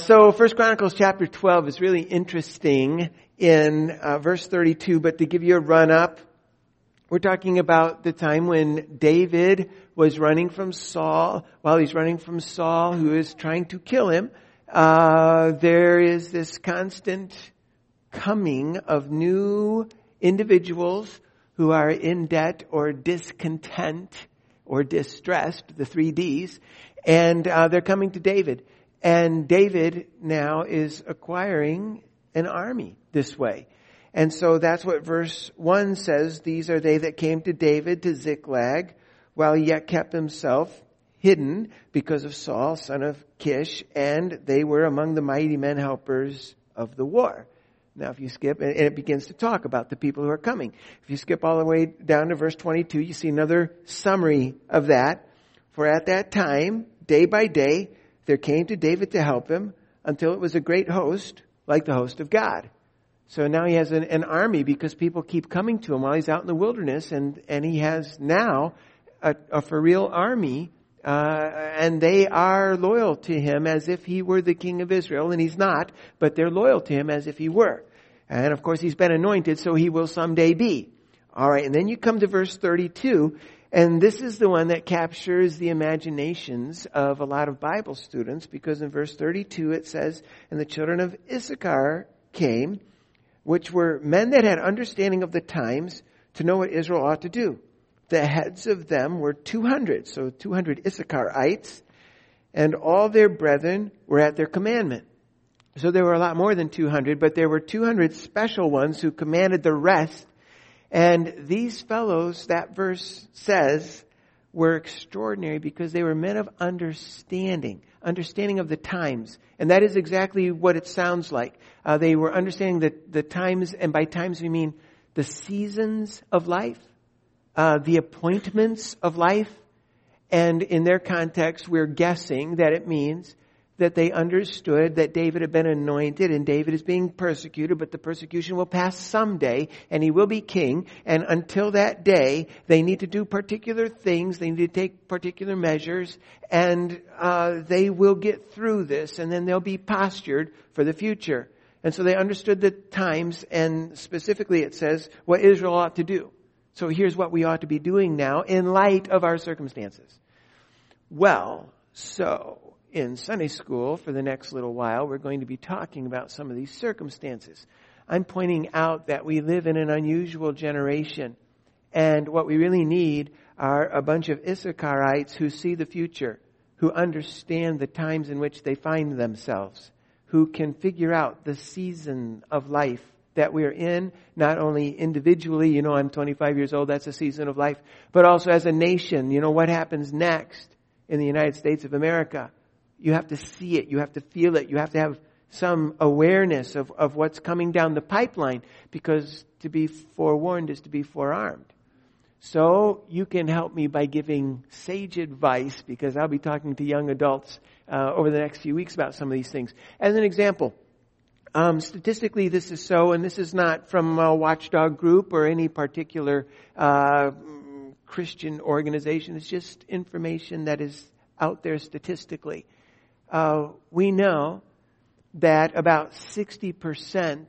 So 1 Chronicles chapter 12 is really interesting in verse 32, but to give you a run-up, we're talking about the time when David was running from Saul. While he's running from Saul, who is trying to kill him, there is this constant coming of new individuals who are in debt or discontent or distressed, the 3 Ds, and they're coming to David. And David now is acquiring an army this way. And so that's what verse 1 says. These are they that came to David to Ziklag, while he yet kept himself hidden because of Saul, son of Kish, and they were among the mighty men helpers of the war. Now if you skip, and it begins to talk about the people who are coming. If you skip all the way down to verse 22, you see another summary of that. For at that time, day by day, there came to David to help him until it was a great host, like the host of God. So now he has an army because people keep coming to him while he's out in the wilderness, and he has now a for real army, and they are loyal to him as if he were the king of Israel, and he's not, but they're loyal to him as if he were. And of course he's been anointed, so he will someday be. Alright, and then you come to verse 32, and this is the one that captures the imaginations of a lot of Bible students, because in verse 32 it says, and the children of Issachar came, which were men that had understanding of the times to know what Israel ought to do. The heads of them were 200, so 200 Issacharites, and all their brethren were at their commandment. So there were a lot more than 200, but there were 200 special ones who commanded the rest. And these fellows, that verse says, were extraordinary because they were men of understanding of the times. And that is exactly what it sounds like. They were understanding the times, and by times we mean the seasons of life, the appointments of life. And in their context, we're guessing that it means that they understood that David had been anointed and David is being persecuted, but the persecution will pass someday and he will be king. And until that day, they need to do particular things. They need to take particular measures, and they will get through this, and then they'll be postured for the future. And so they understood the times, and specifically it says what Israel ought to do. So here's what we ought to be doing now in light of our circumstances. Well, so in Sunday school for the next little while, we're going to be talking about some of these circumstances. I'm pointing out that we live in an unusual generation, and what we really need are a bunch of Issacharites who see the future, who understand the times in which they find themselves, who can figure out the season of life that we're in, not only individually, I'm 25 years old, that's a season of life, but also as a nation, what happens next in the United States of America. You have to see it. You have to feel it. You have to have some awareness of what's coming down the pipeline, because to be forewarned is to be forearmed. So you can help me by giving sage advice, because I'll be talking to young adults over the next few weeks about some of these things. As an example, statistically this is so, and this is not from a watchdog group or any particular Christian organization. It's just information that is out there statistically. We know that about 60%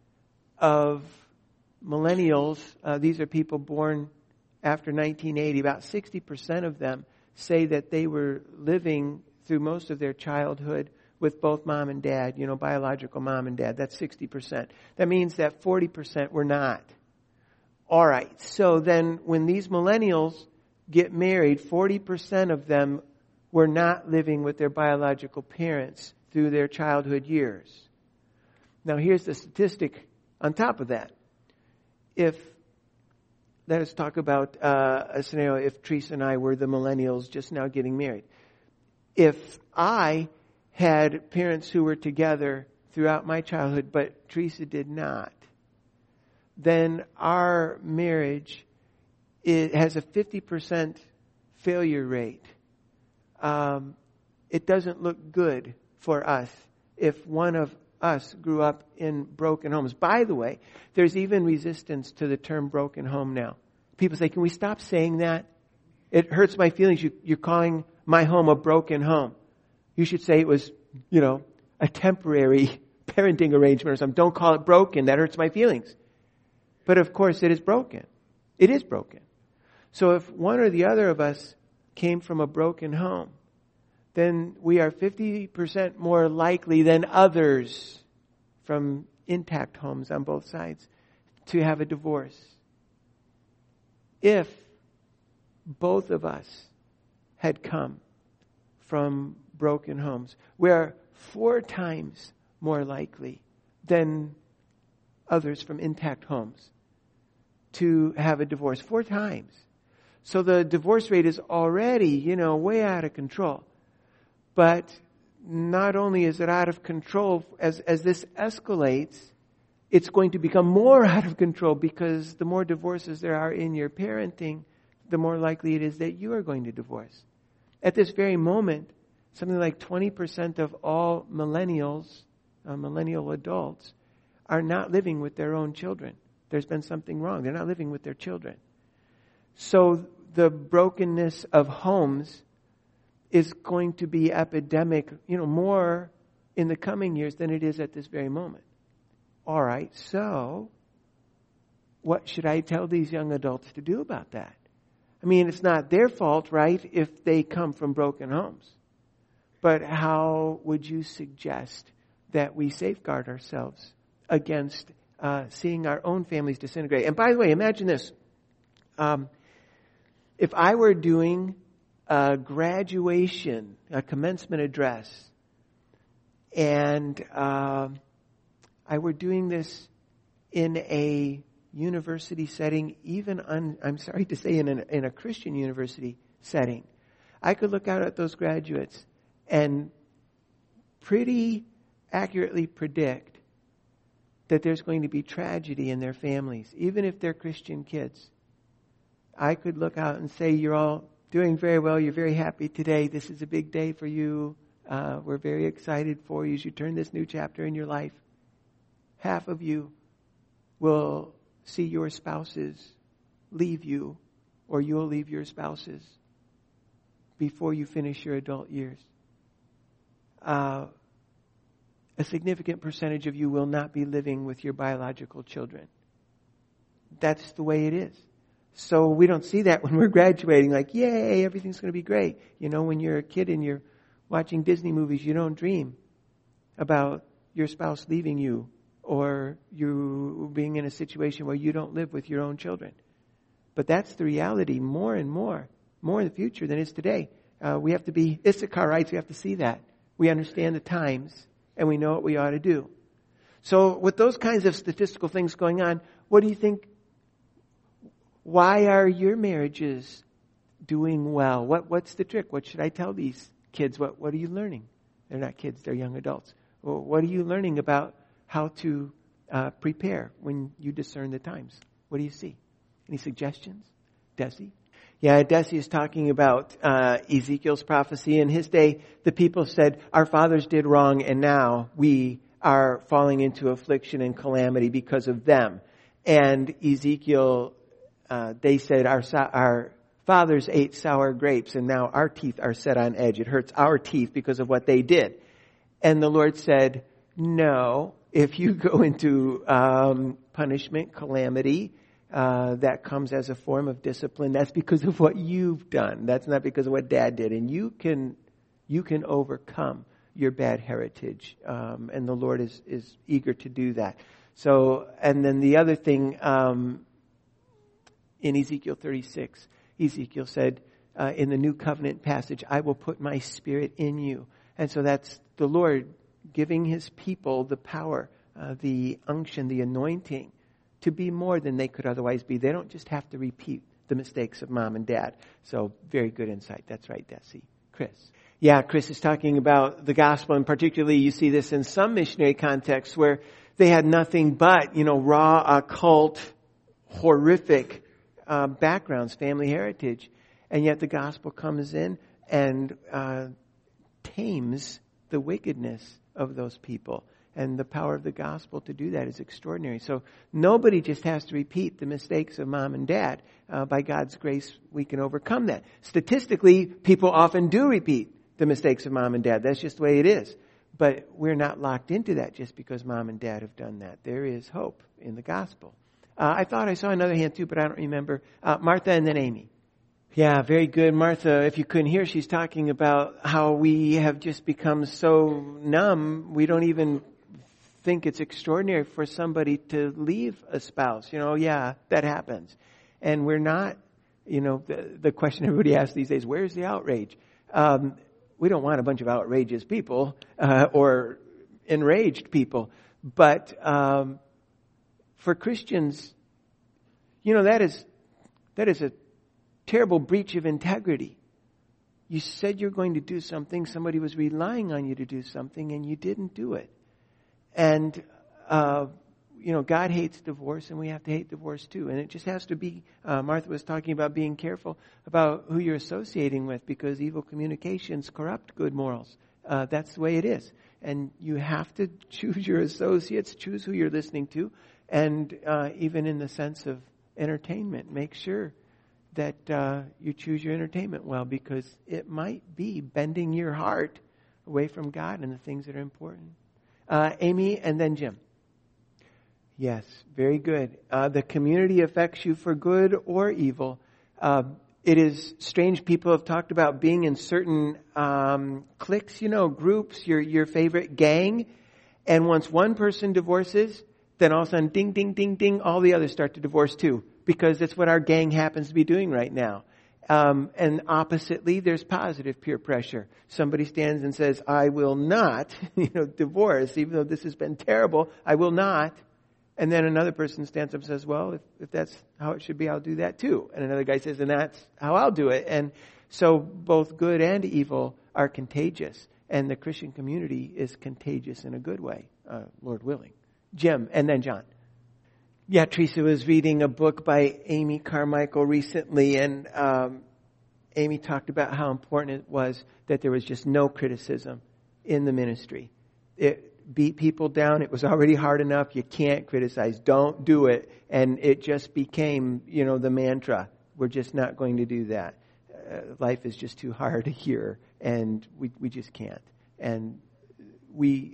of millennials, these are people born after 1980, about 60% of them say that they were living through most of their childhood with both mom and dad, biological mom and dad. That's 60%. That means that 40% were not. All right, so then when these millennials get married, 40% of them were not living with their biological parents through their childhood years. Now here's the statistic on top of that. Let us talk about a scenario if Teresa and I were the millennials just now getting married. If I had parents who were together throughout my childhood, but Teresa did not, then our marriage has a 50% failure rate. It doesn't look good for us if one of us grew up in broken homes. By the way, there's even resistance to the term broken home now. People say, can we stop saying that? It hurts my feelings. You're calling my home a broken home. You should say it was, a temporary parenting arrangement or something. Don't call it broken. That hurts my feelings. But of course it is broken. It is broken. So if one or the other of us came from a broken home, then we are 50% more likely than others from intact homes on both sides to have a divorce. If both of us had come from broken homes, we are 4 times more likely than others from intact homes to have a divorce. 4 times. So the divorce rate is already, way out of control. But not only is it out of control, as this escalates, it's going to become more out of control, because the more divorces there are in your parenting, the more likely it is that you are going to divorce. At this very moment, something like 20% of all millennial adults, are not living with their own children. There's been something wrong. They're not living with their children. So the brokenness of homes is going to be epidemic, more in the coming years than it is at this very moment. All right, so what should I tell these young adults to do about that? I mean, it's not their fault, right, if they come from broken homes. But how would you suggest that we safeguard ourselves against seeing our own families disintegrate? And by the way, imagine this. If I were doing a graduation, a commencement address, and I were doing this in a university setting, even I'm sorry to say in a Christian university setting, I could look out at those graduates and pretty accurately predict that there's going to be tragedy in their families, even if they're Christian kids. I could look out and say, you're all doing very well, you're very happy today, this is a big day for you, we're very excited for you as you turn this new chapter in your life. Half of you will see your spouses leave you, or you'll leave your spouses before you finish your adult years. A significant percentage of you will not be living with your biological children. That's the way it is. So we don't see that when we're graduating, like, yay, everything's going to be great. When you're a kid and you're watching Disney movies, you don't dream about your spouse leaving you, or you being in a situation where you don't live with your own children. But that's the reality more and more in the future than is today. We have to be Issacharites. We have to see that. We understand the times, and we know what we ought to do. So with those kinds of statistical things going on, what do you think? Why are your marriages doing well? What's the trick? What should I tell these kids? What are you learning? They're not kids, they're young adults. Well, what are you learning about how to prepare when you discern the times? What do you see? Any suggestions? Desi? Yeah, Desi is talking about Ezekiel's prophecy. In his day, the people said, our fathers did wrong, and now we are falling into affliction and calamity because of them. And Ezekiel, they said, our fathers ate sour grapes, and now our teeth are set on edge. It hurts our teeth because of what they did. And the Lord said, no, if you go into punishment, calamity, that comes as a form of discipline, that's because of what you've done. That's not because of what Dad did. And you can overcome your bad heritage. And the Lord is eager to do that. So, and then the other thing, in Ezekiel 36, Ezekiel said, in the new covenant passage, I will put my spirit in you. And so that's the Lord giving his people the power, the unction, the anointing to be more than they could otherwise be. They don't just have to repeat the mistakes of mom and dad. So very good insight. That's right, Desi. Chris. Yeah, Chris is talking about the gospel, and particularly you see this in some missionary contexts where they had nothing but, raw, occult, horrific backgrounds, family heritage. And yet the gospel comes in and tames the wickedness of those people. And the power of the gospel to do that is extraordinary. So nobody just has to repeat the mistakes of mom and dad. By God's grace, we can overcome that. Statistically, people often do repeat the mistakes of mom and dad. That's just the way it is. But we're not locked into that just because mom and dad have done that. There is hope in the gospel. I thought I saw another hand too, but I don't remember. Martha and then Amy. Yeah, very good. Martha, if you couldn't hear, she's talking about how we have just become so numb, we don't even think it's extraordinary for somebody to leave a spouse. Yeah, that happens. And we're not, the question everybody asks these days, where's the outrage? We don't want a bunch of outrageous people or enraged people. But for Christians, that is a terrible breach of integrity. You said you're going to do something, somebody was relying on you to do something, and you didn't do it. And, God hates divorce, and we have to hate divorce too. And it just has to be, Martha was talking about being careful about who you're associating with, because evil communications corrupt good morals. That's the way it is. And you have to choose your associates, choose who you're listening to, and even in the sense of entertainment, make sure that you choose your entertainment well, because it might be bending your heart away from God and the things that are important. Amy and then Jim. Yes, very good. The community affects you for good or evil. It is strange. People have talked about being in certain cliques, groups, your favorite gang. And once one person divorces, then all of a sudden, ding, ding, ding, ding, all the others start to divorce too. Because that's what our gang happens to be doing right now. And oppositely, there's positive peer pressure. Somebody stands and says, I will not, divorce, even though this has been terrible, I will not. And then another person stands up and says, well, if that's how it should be, I'll do that too. And another guy says, and that's how I'll do it. And so both good and evil are contagious. And the Christian community is contagious in a good way, Lord willing. Jim, and then John. Yeah, Teresa was reading a book by Amy Carmichael recently, and Amy talked about how important it was that there was just no criticism in the ministry. It beat people down. It was already hard enough. You can't criticize. Don't do it. And it just became, the mantra. We're just not going to do that. Life is just too hard to hear, and we just can't. And we,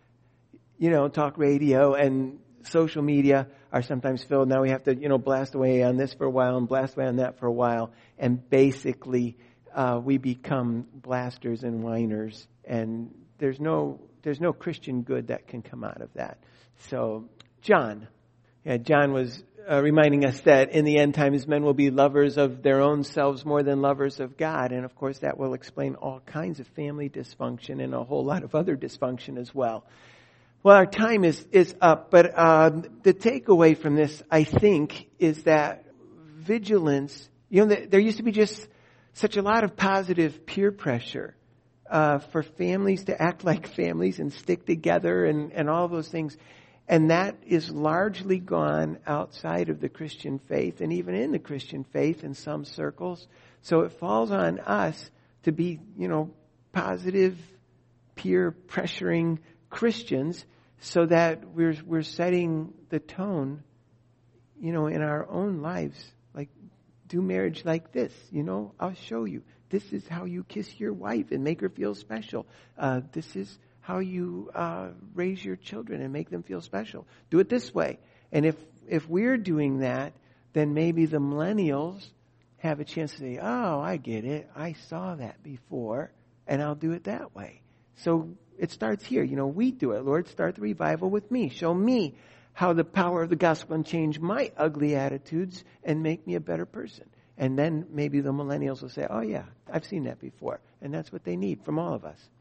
talk radio and social media are sometimes filled. Now we have to, blast away on this for a while and blast away on that for a while. And basically, we become blasters and whiners. And there's no Christian good that can come out of that. So, John was reminding us that in the end times, men will be lovers of their own selves more than lovers of God. And of course, that will explain all kinds of family dysfunction and a whole lot of other dysfunction as well. Well, our time is up, but the takeaway from this, I think, is that vigilance, there used to be just such a lot of positive peer pressure for families to act like families and stick together and all of those things. And that is largely gone outside of the Christian faith and even in the Christian faith in some circles. So it falls on us to be, positive peer pressuring Christians, so that we're setting the tone, in our own lives. Like, do marriage like this, I'll show you. This is how you kiss your wife and make her feel special. This is how you raise your children and make them feel special. Do it this way. And if we're doing that, then maybe the millennials have a chance to say, oh, I get it. I saw that before, and I'll do it that way. So it starts here. We do it. Lord, start the revival with me. Show me how the power of the gospel can change my ugly attitudes and make me a better person. And then maybe the millennials will say, oh yeah, I've seen that before. And that's what they need from all of us.